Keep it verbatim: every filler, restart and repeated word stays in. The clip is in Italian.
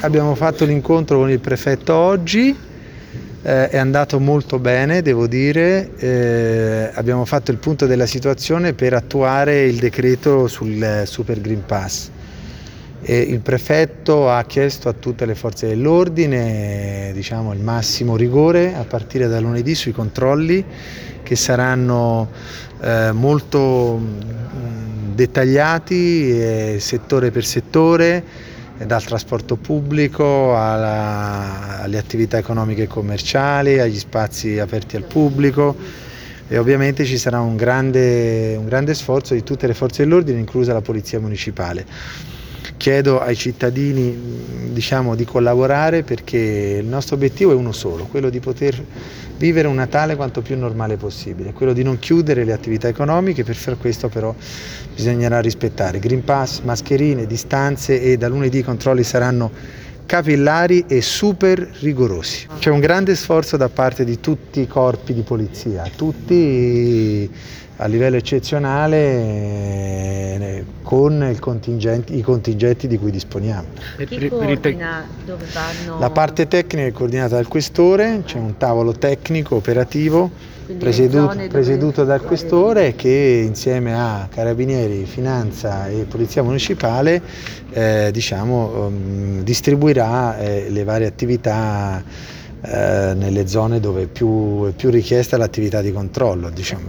abbiamo fatto l'incontro con il prefetto oggi, eh, è andato molto bene, devo dire, eh, abbiamo fatto il punto della situazione per attuare il decreto sul Super Green Pass. E il prefetto ha chiesto a tutte le forze dell'ordine, diciamo, il massimo rigore a partire da lunedì sui controlli, che saranno eh, molto mh, dettagliati, eh, settore per settore, eh, dal trasporto pubblico alla, alle attività economiche e commerciali, agli spazi aperti al pubblico, e ovviamente ci sarà un grande, un grande sforzo di tutte le forze dell'ordine, inclusa la Polizia Municipale. Chiedo ai cittadini, diciamo, di collaborare, perché il nostro obiettivo è uno solo, quello di poter vivere un Natale quanto più normale possibile, quello di non chiudere le attività economiche. Per far questo però bisognerà rispettare Green Pass, mascherine, distanze, e da lunedì i controlli saranno capillari e super rigorosi. C'è un grande sforzo da parte di tutti i corpi di polizia, tutti a livello eccezionale, eh, con il contingenti, i contingenti di cui disponiamo. Chi coordina dove vanno? La parte tecnica è coordinata dal questore, c'è un tavolo tecnico operativo presieduto, presieduto dal questore, che insieme a Carabinieri, Finanza e Polizia Municipale eh, diciamo, um, distribuirà eh, le varie attività eh, nelle zone dove è più, è più richiesta l'attività di controllo, diciamo.